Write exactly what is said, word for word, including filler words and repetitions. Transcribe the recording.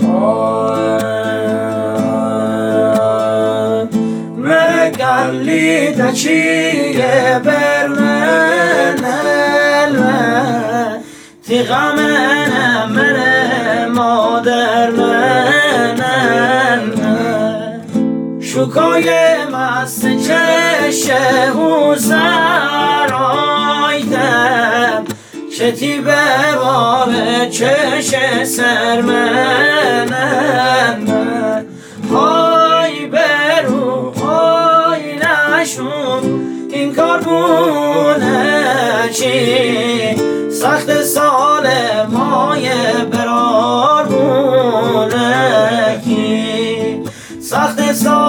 مرقلی دچیه برمنن تیغا منم مره مادر منن شکای مست چشه و سرایدم چتی به باب چش سر منن های برو های نشون این کار بونه چی سخت سال مای برار بونه کی سخت سال